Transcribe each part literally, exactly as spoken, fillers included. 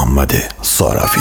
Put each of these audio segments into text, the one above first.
محمد صارفی.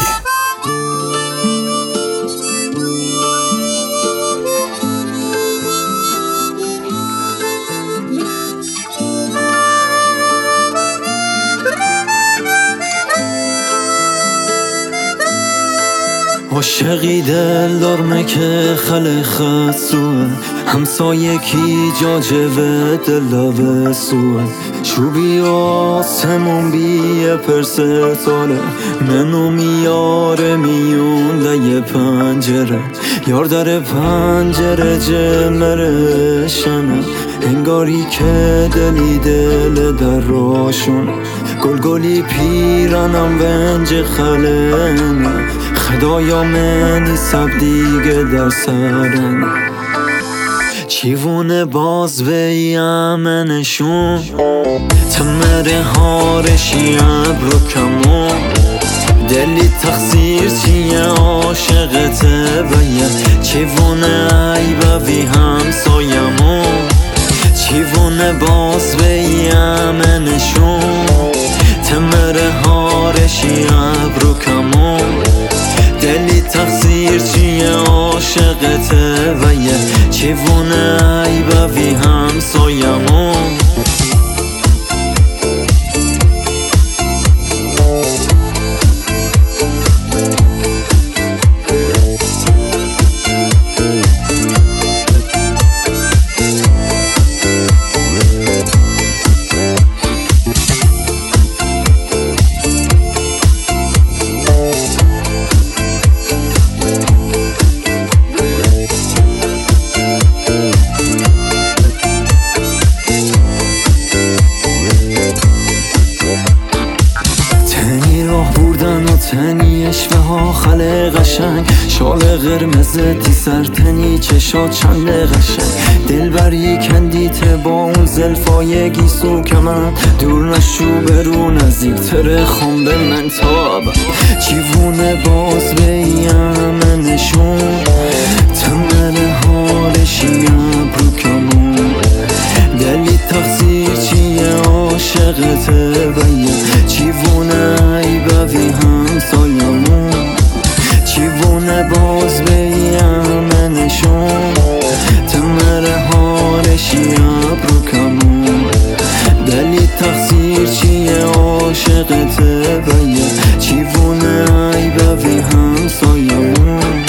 عاشقی دل دارمه که خل خسوه، همسایه کی جاجوه دل داوه سوه، شوبی آسمون بیه پرسه تاله، منو میاره میون ده پنجره، یار در پنجره جمره شنه، انگاری که دلی دل در راشون، گل گلی پیرانم ونج خلنه، خدایا منی سب دیگه در سرن، چیوونه باز بیامنشون، تمره هارشی ابرو کمون، دلی تقصیر چیه عاشقته بیه، چیوونه عیبوی همسایمون، چیوونه باز بیامنشون، تمره هارشی ابرو کمون، دلی تقصیر چیه عاشقته و یه چیوونه عیبوی همسایمون. تنی اشوه ها خله قشنگ، شال قرمز تی سر تنی چشا چند قشنگ، دل بری کندیته با اون زلفای گیسو کمن، دور نشو برو نزدیک تره خون به من تاب، چیوونه باز بیامنشون، تمره حالشی ابرو کمون، دلی تقصیر چیه عاشقته بیه، چیوونه عیبوی همسایمون، چیوونه باز بیامنشون، تمره حالشی ابرو کمون، دلی تقصیر چیه عاشقته بیه، چیوونه عیبوی همسایمون.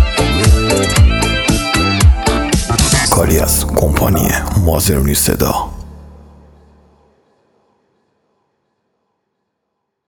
کاری از کمپانی مازرونی صدا.